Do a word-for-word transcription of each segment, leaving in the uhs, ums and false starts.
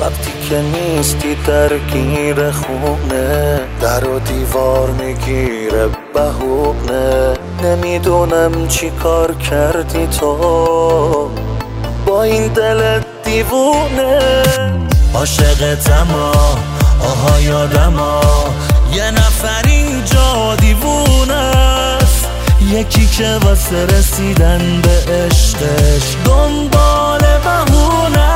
وقتی که نیستی درگیر خونه، در و دیوار میگیره بهونه. نمیدونم چی کار کردی تو با این دل دیوونه. عاشقتم آها یادم یه نفر اینجا دیوونه است، یکی که واسه رسیدن به عشقش دنبال بهونه.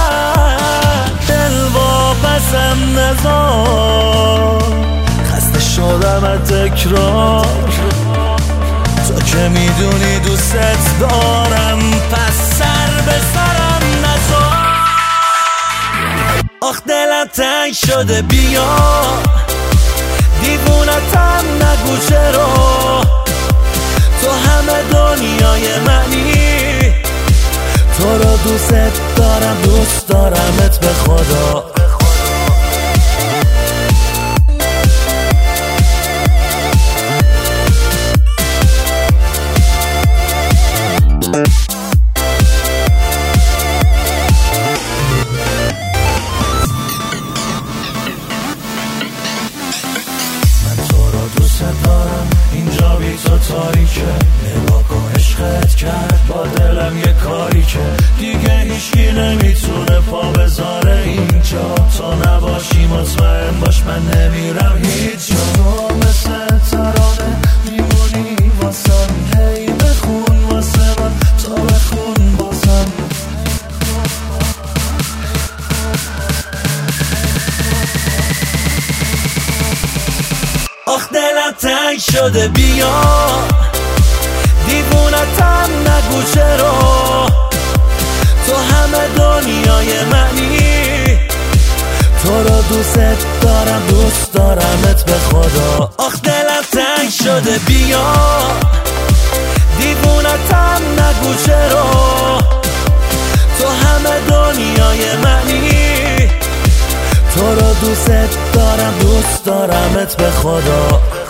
دل واپسم نذار، خسته شدم از تکرار، تو که میدونی دوست دارم، پس سر به سرم نذار. آخ دلم تنگ شده بیا، دیوونتم نگو چرا، تو همه دنیای منی، تو رو دوست دارم دوست دارمت به خدا. دارم اینجا بی تو تاریکه، نگاه کن عشقت کرد با دلم یه کاری که دیگه هیچکی نمیتونه پا بذاره اینجا. تو نباشی مطمئن باش من نمیرم هیچ جا. تو مثل ترانه میمونی واسم، هی بخون واسه من تا بخون بازم. آخ دلم تنگ شده بیا، دیوونتم نگو چرا، تو همه دنیای منی، تو رو دوست دارم دوست دارمت به خدا. آخ دلم تنگ شده بیا، دیوونتم نگو چرا، تو همه دنیای منی، تو رو دوست دارم دوست دارمت به خدا.